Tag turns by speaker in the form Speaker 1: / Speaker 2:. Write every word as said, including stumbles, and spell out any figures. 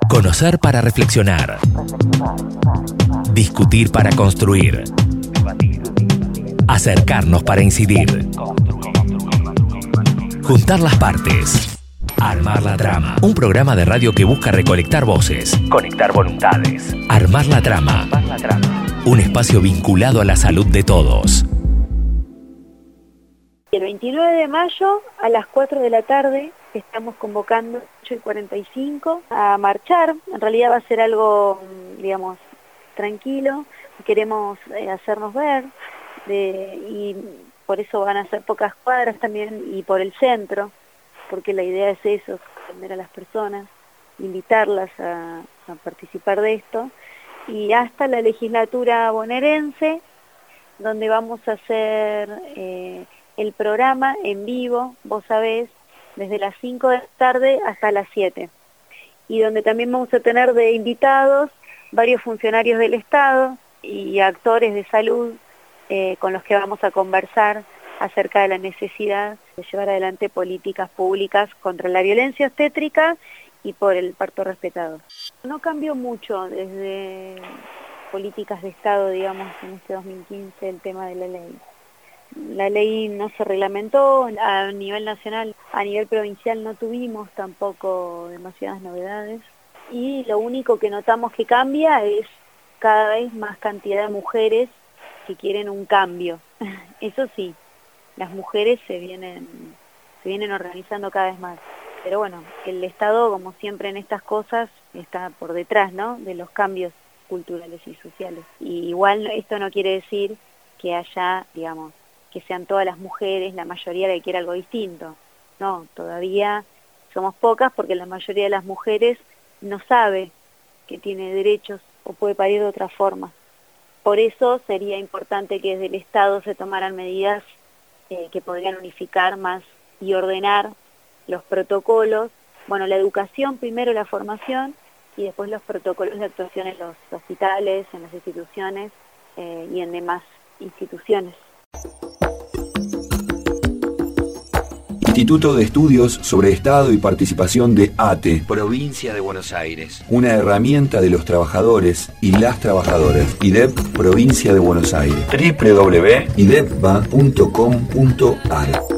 Speaker 1: Conocer para reflexionar. Discutir para construir. Acercarnos para incidir. Juntar las partes. Armar la trama. Un programa de radio que busca recolectar voces. Conectar voluntades. Armar la trama. Armar la trama. Un espacio vinculado a la salud de todos.
Speaker 2: El veintinueve de mayo a las cuatro de la tarde estamos convocando ocho y cuarenta y cinco a marchar. En realidad va a ser algo, digamos, tranquilo. Queremos eh, hacernos ver de, y por eso van a ser pocas cuadras también y por el centro, porque la idea es eso, atender a las personas, invitarlas a, a participar de esto. Y hasta la legislatura bonaerense, donde vamos a hacer eh, el programa en vivo, vos sabés, desde las cinco de la tarde hasta las siete. Y donde también vamos a tener de invitados varios funcionarios del Estado y actores de salud eh, con los que vamos a conversar acerca de la necesidad de llevar adelante políticas públicas contra la violencia obstétrica y por el parto respetado. No cambió mucho desde políticas de Estado, digamos, en este dos mil quince el tema de la ley. La ley no se reglamentó a nivel nacional, a nivel provincial no tuvimos tampoco demasiadas novedades y lo único que notamos que cambia es cada vez más cantidad de mujeres que quieren un cambio. Eso sí, las mujeres se vienen, se vienen organizando cada vez más. Pero bueno, el Estado, como siempre en estas cosas, está por detrás, ¿no?, de los cambios culturales y sociales. Y igual esto no quiere decir que haya, digamos, que sean todas las mujeres, la mayoría la que quiera algo distinto. No, todavía somos pocas porque la mayoría de las mujeres no sabe que tiene derechos o puede parir de otra forma. Por eso sería importante que desde el Estado se tomaran medidas eh, que podrían unificar más y ordenar los protocolos, bueno, la educación primero, la formación, y después los protocolos de actuación en los hospitales, en las instituciones eh, y en demás instituciones.
Speaker 3: Instituto de Estudios sobre Estado y Participación de A T E,
Speaker 4: Provincia de Buenos Aires.
Speaker 3: Una herramienta de los trabajadores y las trabajadoras. I D E P, Provincia de Buenos Aires.
Speaker 4: doble u doble u doble u punto
Speaker 3: idepba punto com punto ar